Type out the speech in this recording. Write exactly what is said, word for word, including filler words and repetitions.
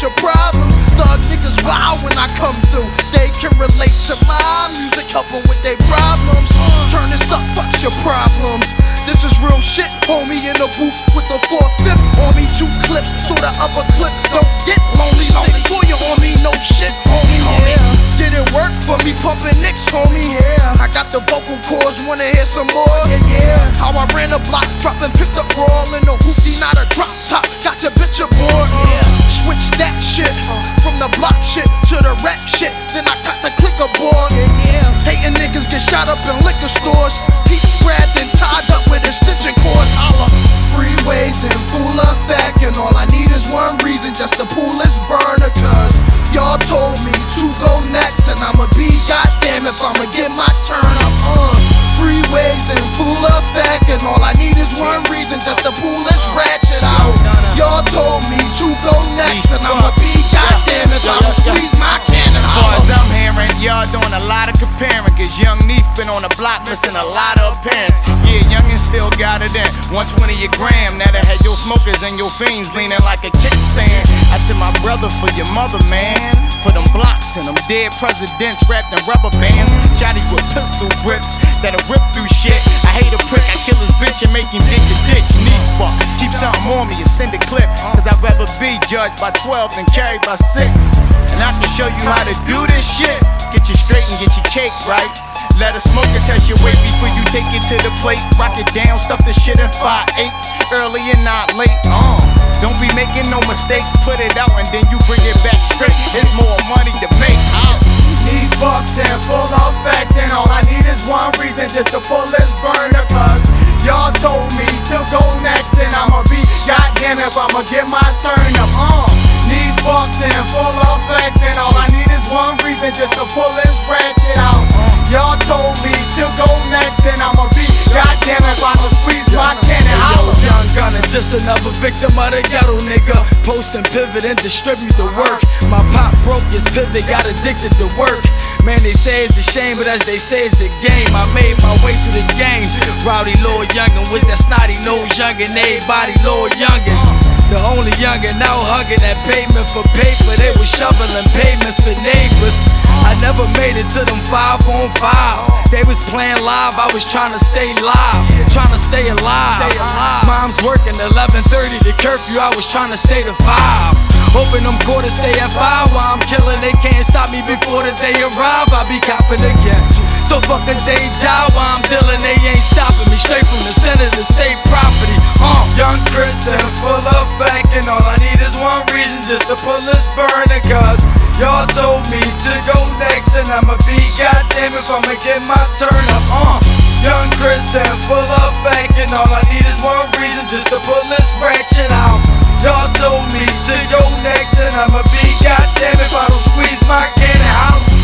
your problems. Thug niggas wild when I come through. They can relate to my music, help them with their problems. Turn this up, what's your problem? This is real shit, homie, in the booth with the four-fifth on me, two clips, so the upper clip don't get lonely. Six for you on me, no shit, homie, yeah. Didn't work for me, pumping nicks, homie, yeah. I got the vocal cords, wanna hear some more, yeah, yeah. How I ran the block, dropping, picked up raw in the hoopty, not a drop top. Got your bitch aboard, yeah. Switch that shit from the block shit to the rap shit, then I got the click aboard, yeah, yeah. Hating niggas get shot up in liquor stores, peeps grabbed and tied up with extension cords. Holla, freeways in full effect, and all I need is one reason just to pull this burner. Cause y'all told me to go next, and I'ma be goddamn if I'ma get my turn. I'm on freeways in full effect, and all I need is one reason just to pull this ratchet out. Y'all told me to go next, and I'ma be goddamn if I'ma squeeze my cannon. As I'm hearing, y'all doing a lot of comparing, cause Young Neef been on the block missing a lot of appearance. Yeah, Youngin still got it in one twenty a gram. Now that had your smokers and your fiends leaning like a kickstand. I said, my brother, for your mother, man. For them blocks and them dead presidents wrapped in rubber bands. Shotties with pistol grips that'll rip through shit. I hate a prick, I kill his bitch and make him dig the ditch. Neef fuck, keep something on me, extend the clip. Cause I'd rather be judged by twelve than carried by six. And I can show you how to do this shit. Get you straight and get your cake right. Let a smoker test your weight before you take it to the plate. Rock it down, stuff the shit in five eighths, early and not late. Uh, don't be making no mistakes, put it out and then you bring it back straight. There's more money to make. Uh. Need bucks in full effect, and all I need is one reason just to pull this burner. Cause y'all told me to go next, and I'ma be goddamn if I'ma get my turn up. Uh. Need bucks in full effect, and all I need is one reason just to pull this ratchet out. Y'all told me to go next, and I'ma be goddamn if I'ma squeeze my cannon. Yo, Young Gunner, just another victim of the ghetto, nigga. Post and pivot and distribute the work. My pop broke his pivot, got addicted to work. Man, they say it's a shame, but as they say, it's the game. I made my way through the game. Rowdy Lord Youngin was that snotty nose youngin', everybody Lord Youngin'. The only youngin' out hugging that pavement for paper. They was shoveling pavements for neighbors. I never made it to them five on five. They was playing live, I was trying to stay live, trying to stay alive. Mom's working eleven thirty to curfew, I was trying to stay to five. Hoping them quarters stay at five while I'm killing. They can't stop me before the day arrive. I be copping again. So fuck a day job while I'm dealing. They ain't stopping me. Straight from the center to state property. Uh, Young Chris in full effect, and all I need is one reason just to pull this burner. Cause y'all told me to go next, and I'ma be goddamn if I'ma get my turn up. Uh, Young Chris in full effect, and all I need is one reason just to pull this ratchet out. Y'all told me to go next, and I'ma be goddamn if I don't squeeze my cannon out.